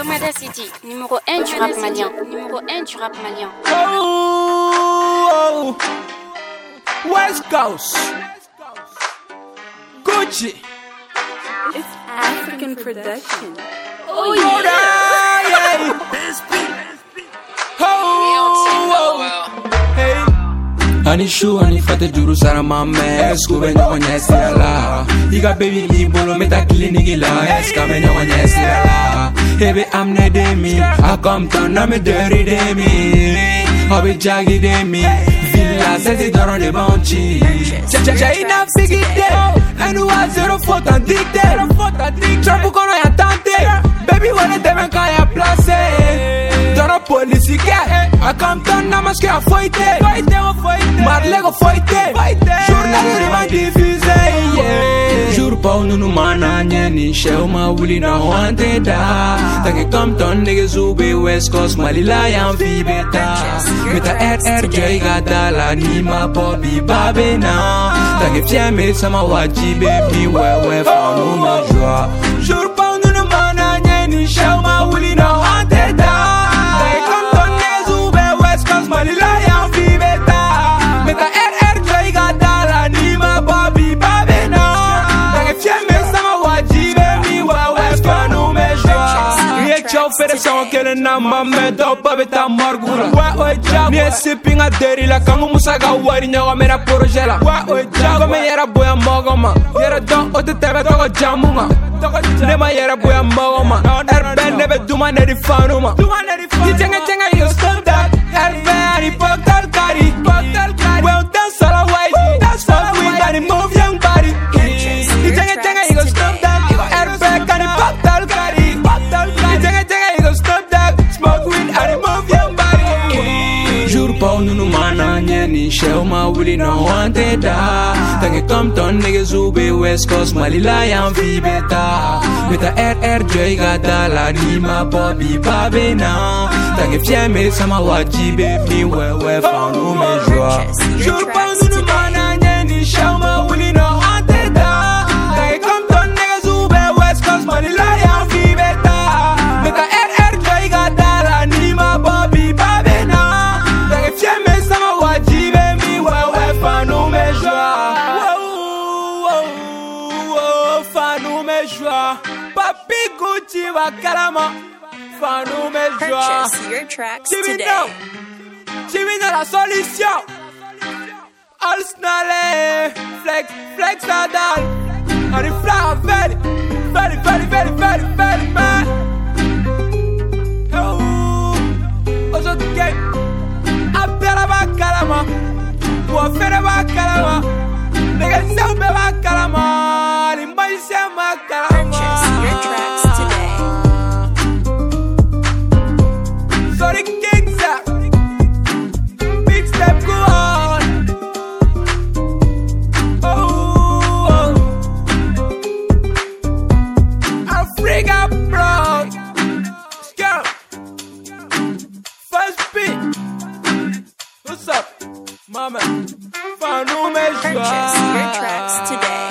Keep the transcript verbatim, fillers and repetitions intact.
Lomada City, numéro un du rap malien. Numéro un du rap malien. Oh, West Coast, Gucci. It's African production. Oh yeah. Yeah. Oh, hey. Ani shu ani fate juru sara mame skube nyo nyesi la. Iga baby mi bolo meta clinic la. Eska me nyo nyesi la. Hebe amne de mi, I come to na me dirty de mi. Hobe jaggy de mi. Villa seti doro de bounty. Cha cha cha ina figi de. Anu a zero foot addicted. Trapu kono ya tante. Baby wanna deve kaya place. Doro police get. I come to na maske a foite. Marlego foite. Journal de ma diffuse. Jur pa unu mana nyeni sheu ma wuli na wante da. Take come to nigga zube West Coast malila yam fi beta. Meta R R J gata la ni ma Bobby babena. Take fiame sama wajibe mi wewe fa no ma joie. Jur pa unu mana nyeni sheu ma wuli na wante da. Take come to nigga zube West Coast malila yam fi beta. Meta R R J gata la ni ma Bobby babena. Fere sawa kele na mame do babe ta margula wa o ja ni sipping a deri la kangu musaga wari nyawa mera projet la wa o ja ko me yera boya mogoma yera do o te tebe to jamunga ne ma yera boya mogoma er ben ne be duma ne di fanuma di tenga tenga yo stop that er ben portal kari portal kari we on dance all away that's what we got move young body di tenga tenga yo stop that er ben kari portal kari portal kari Nunu mana nyeni sheu ma wuli no wante da. Take Compton nigga zube West Coast malila yam fi beta. Meta R R J gata la ni ma Bobby babena. Take fiame sama wajibe mi wewe fa no me joie. Jur pa nunu mana nyeni sheu ma wuli no wante da. Take Compton nigga zube West Coast malila yam fi beta. Meta R R J gata la ni ma Bobby babena. Fiame sama wajibe mi wewe fanu me joie. Fanu me joie. Papi Gucci wa kalama. Fanu me joie. Purchase your tracks today. Chimino la solution. All snale. Flex, flex adal. Ari fla very, very, very, very, very, very man. Oh, also the game. Abdala ba kalama, wafere ba kalama, nigga sembe ba kalama, limbai semba kalama. Purchase your tracks today. Sorry kings up, big step go on. Oh, oh. Africa bro, girl, first beat. What's up, mama? Fanu me joie. Purchase your tracks today.